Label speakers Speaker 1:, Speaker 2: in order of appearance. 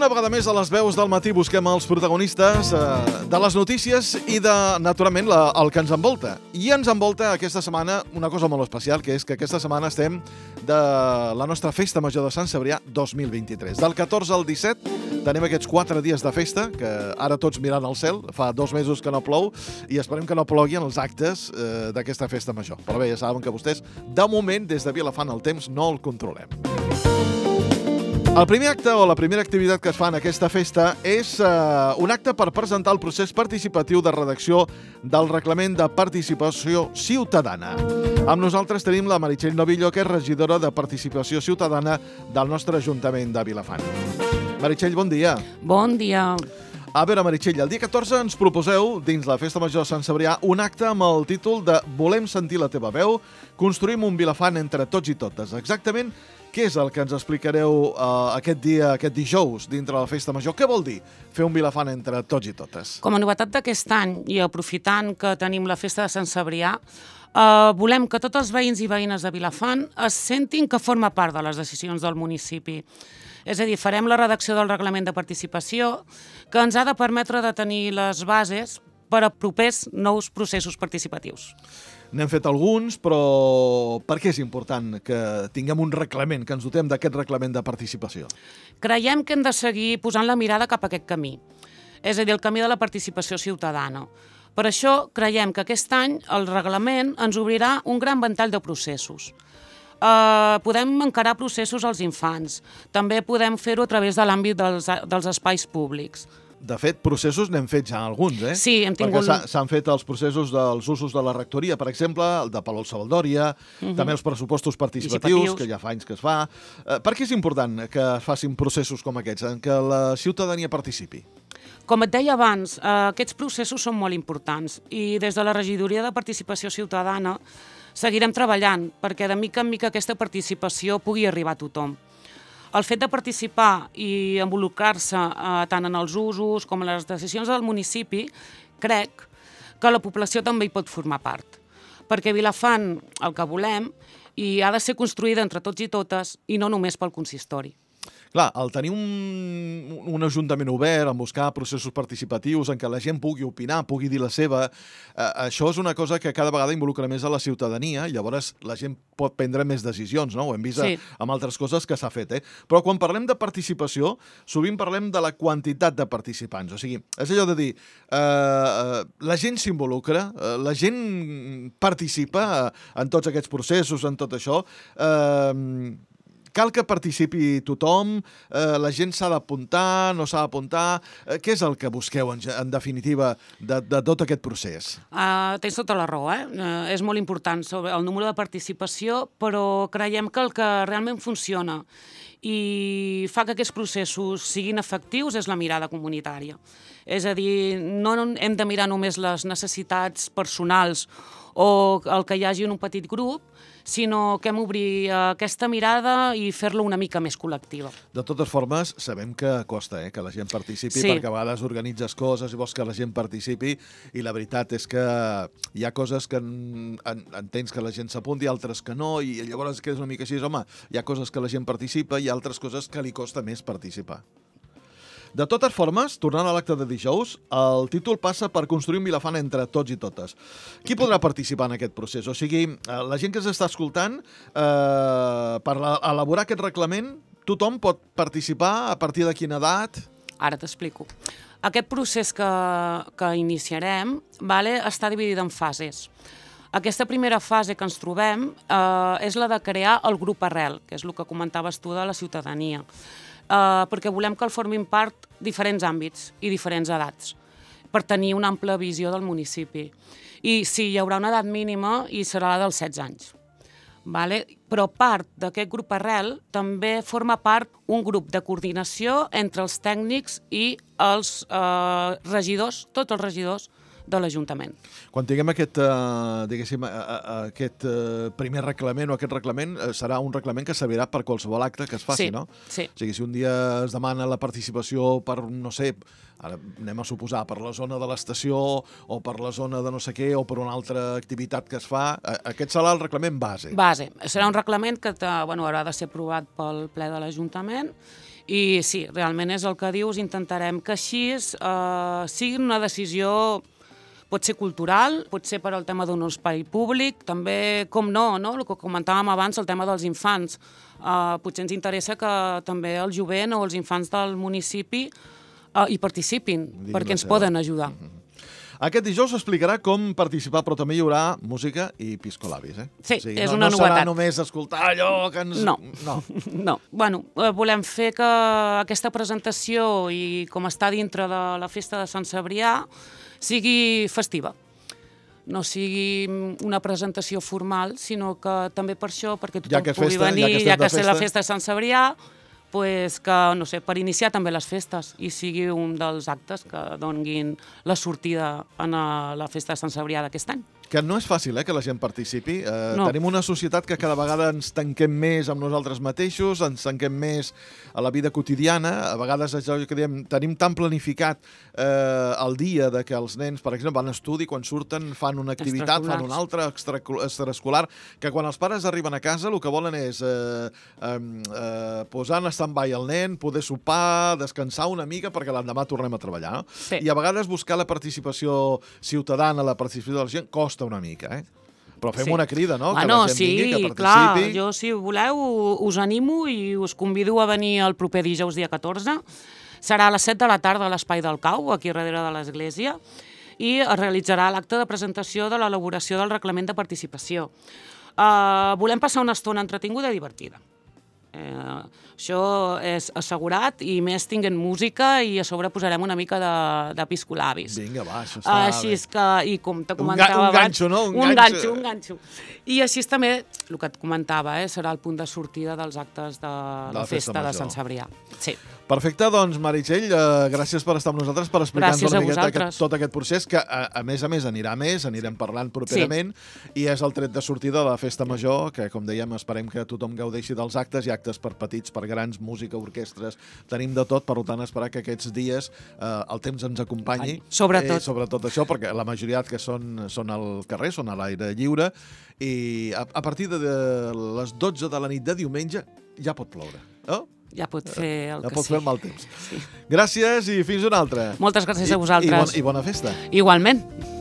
Speaker 1: Una vegada més a les veus del matí busquem els protagonistes de les notícies i de, naturalment, el que ens envolta. I ens envolta aquesta setmana una cosa molt especial, que és que aquesta setmana estem de la nostra Festa Major de Sant Cebrià 2023. Del 14 al 17 tenim aquests 4 dies de festa, que ara tots mirant al cel, fa 2 mesos que no plou, i esperem que no plogui en els actes d'aquesta Festa Major. Però bé, ja saben que vostès, de moment, des de Vilafant el temps no el controlem. El primer acte o la primera activitat que es fa en aquesta festa és un acte per presentar el procés participatiu de redacció del Reglament de Participació Ciutadana. Amb nosaltres tenim la Meritxell Novillo, que és regidora de Participació Ciutadana del nostre Ajuntament de Vilafant. Meritxell, bon dia.
Speaker 2: Bon dia.
Speaker 1: A veure, Meritxell, el dia 14 ens proposeu, dins la Festa Major de Sant Cebrià, un acte amb el títol de Volem sentir la teva veu, construïm un Vilafant entre tots i totes. Exactament, què és el que ens explicareu aquest dijous, dintre la Festa Major? Què vol dir fer un Vilafant entre tots i totes?
Speaker 2: Com a novetat d'aquest any, i aprofitant que tenim la Festa de Sant Cebrià, volem que tots els veïns i veïnes de Vilafant es sentin que forma part de les decisions del municipi. És a dir, farem la redacció del Reglament de Participació, que ens ha de permetre de tenir les bases per a propers nous processos participatius.
Speaker 1: N'hem fet alguns, però per què és important que tinguem un reglament, que ens dotem d'aquest reglament de participació?
Speaker 2: Creiem que hem de seguir posant la mirada cap a aquest camí, és a dir, el camí de la participació ciutadana. Per això creiem que aquest any el reglament ens obrirà un gran ventall de processos. Podem encarar processos als infants, també podem fer-ho a través de l'àmbit dels espais públics.
Speaker 1: De fet, processos n'hem fet ja alguns, eh?
Speaker 2: Sí, hem tingut...
Speaker 1: Perquè s'han fet els processos dels usos de la rectoria, per exemple, el de Palol-Savaldòria, també els pressupostos participatius, que ja fa anys que es fa. Per què és important que es facin processos com aquests, en què la ciutadania participi?
Speaker 2: Com et deia abans, aquests processos són molt importants i des de la Regidoria de Participació Ciutadana seguirem treballant perquè de mica en mica aquesta participació pugui arribar a tothom. El fet de participar i involucrar-se tant en els usos com en les decisions del municipi, crec que la població també hi pot formar part. Perquè Vilafant el que volem i ha de ser construïda entre tots i totes i no només pel consistori.
Speaker 1: Clar, el tenir un ajuntament obert, en buscar processos participatius, en què la gent pugui opinar, pugui dir la seva, això és una cosa que cada vegada involucra més a la ciutadania, i llavors la gent pot prendre més decisions, no? Ho hem vist amb altres coses que s'ha fet, eh? Però quan parlem de participació, sovint parlem de la quantitat de participants. O sigui, és allò de dir, la gent s'involucra, la gent participa en tots aquests processos, en tot això, cal que participi tothom, la gent s'ha d'apuntar, no s'ha d'apuntar. Què és el que busqueu, en definitiva, de tot aquest procés?
Speaker 2: Tens tota la raó, eh? És molt important sobre el número de participació, però creiem que el que realment funciona i fa que aquests processos siguin efectius és la mirada comunitària. És a dir, no hem de mirar només les necessitats personals o el que hi hagi en un petit grup, sinó que hem d'obrir aquesta mirada i fer-la una mica més col·lectiva.
Speaker 1: De totes formes, sabem que costa que la gent participi, perquè a vegades organitzes coses i vols que la gent participi, i la veritat és que hi ha coses que entens que la gent s'apunti, altres que no, i llavors quedes una mica així, home, hi ha coses que la gent participa i altres coses que li costa més participar. De totes formes, tornant a l'acte de dijous, el títol passa per construir un Vilafant entre tots i totes. Qui podrà participar en aquest procés? O sigui, la gent que s'està escoltant, per elaborar aquest reglament, tothom pot participar a partir de quina edat?
Speaker 2: Ara t'explico. Aquest procés que iniciarem està dividit en fases. Aquesta primera fase que ens trobem és la de crear el grup arrel, que és el que comentaves tu de la ciutadania. Perquè volem que el formin part diferents àmbits i diferents edats per tenir una ampla visió del municipi. I sí, hi haurà una edat mínima i serà la dels 16 anys. Però part d'aquest grup arrel també forma part un grup de coordinació entre els tècnics i els regidors, tots els regidors de l'Ajuntament.
Speaker 1: Quan tinguem aquest, diguéssim, aquest primer reglament o aquest reglament, serà un reglament que servirà per qualsevol acte que es faci, no?
Speaker 2: Sí.
Speaker 1: O sigui, si un dia es demana la participació per, no sé, ara anem a suposar, per la zona de l'estació o per la zona de no sé què o per una altra activitat que es fa, aquest serà el reglament base.
Speaker 2: Base. Serà un reglament que haurà de ser aprovat pel ple de l'Ajuntament i sí, realment és el que dius, intentarem que així sigui una decisió, pot ser cultural, pot ser per al tema d'un espai públic, també, com no, el que comentàvem abans, el tema dels infants. Potser ens interessa que també el jovent o els infants del municipi hi participin, perquè ens poden ajudar.
Speaker 1: Aquest dijous s'explicarà com participar, però també hi haurà música i piscolabis, eh?
Speaker 2: Sí,
Speaker 1: o sigui,
Speaker 2: és una novetat.
Speaker 1: No serà només escoltar allò que ens...
Speaker 2: No. Bueno, volem fer que aquesta presentació i com està dintre de la festa de Sant Cebrià sigui festiva. No sigui una presentació formal, sinó que també per això, perquè tothom pugui venir, ja que és la festa de Sant Cebrià, pues que, no sé, per iniciar també les festes i sigui un dels actes que donin la sortida a la festa de Sant Cebrià d'aquest any.
Speaker 1: Que no és fàcil, que la gent participi. Tenim una societat que cada vegada ens tanquem més amb nosaltres mateixos, ens tanquem més a la vida quotidiana. A vegades és allò que diem, tenim tan planificat el dia de que els nens, per exemple, van a estudi, quan surten fan una activitat, fan una altra extraescolar, que quan els pares arriben a casa el que volen és posar en stand-by el nen, poder sopar, descansar una mica perquè l'endemà tornem a treballar. No?
Speaker 2: Sí.
Speaker 1: I a vegades buscar la participació ciutadana, la participació de la gent, costa una mica, Però fem una crida, no? Que la gent vingui, que participi.
Speaker 2: Clar, jo, si voleu, us animo i us convido a venir el proper dijous, dia 14. Serà a les 7 de la tarda a l'Espai del Cau, aquí darrere de l'església, i es realitzarà l'acte de presentació de l'elaboració del reglament de participació. Volem passar una estona entretinguda i divertida. Això és assegurat, i més tinguent música i a sobre posarem una mica de piscolabis.
Speaker 1: Vinga, va, això està
Speaker 2: així
Speaker 1: bé.
Speaker 2: És que, i com te comentava
Speaker 1: un ganxo, no?
Speaker 2: Un ganxo. I així és també, el que et comentava, serà el punt de sortida dels actes de la festa de Sant Cebrià. Sí.
Speaker 1: Perfecte, doncs, Meritxell, gràcies per estar amb nosaltres, per explicar-nos una miqueta tot aquest procés, que a més anirem parlant properament, i és el tret de sortida de la festa major, que, com dèiem, esperem que tothom gaudeixi dels actes, i actes per petits, per grans, música, orquestres, tenim de tot, per tant, esperar que aquests dies el temps ens acompanyi. Sobretot això, perquè la majoria que són al carrer, són a l'aire lliure, i a partir de les 12 de la nit de diumenge ja pot ploure, no?
Speaker 2: Ja pot fer el que
Speaker 1: pot fer el mal temps. Sí. Gràcies i fins una altra.
Speaker 2: Moltes gràcies a vosaltres.
Speaker 1: I bona festa.
Speaker 2: Igualment.